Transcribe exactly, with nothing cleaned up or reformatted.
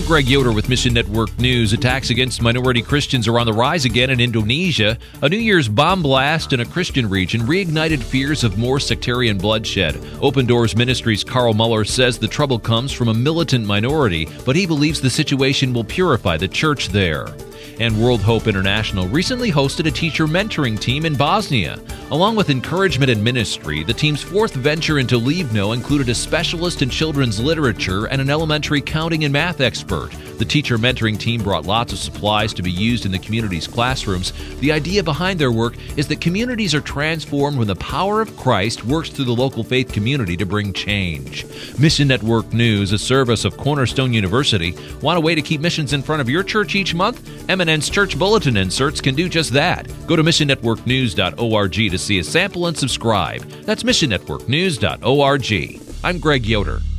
Greg Yoder with Mission Network News. Attacks against minority Christians are on the rise again in Indonesia. A New Year's bomb blast in a Christian region reignited fears of more sectarian bloodshed. Open Doors Ministries' Carl Muller says the trouble comes from a militant minority, but he believes the situation will purify the church there. And World Hope International recently hosted a teacher mentoring team in Bosnia. Along with encouragement and ministry, the team's fourth venture into Livno included a specialist in children's literature and an elementary counting and math expert. The teacher mentoring team brought lots of supplies to be used in the community's classrooms. The idea behind their work is that communities are transformed when the power of Christ works through the local faith community to bring change. Mission Network News, a service of Cornerstone University. Want a way to keep missions in front of your church each month? M N N's Church Bulletin inserts can do just that. Go to mission network news dot org to see a sample and subscribe. That's mission network news dot org. I'm Greg Yoder.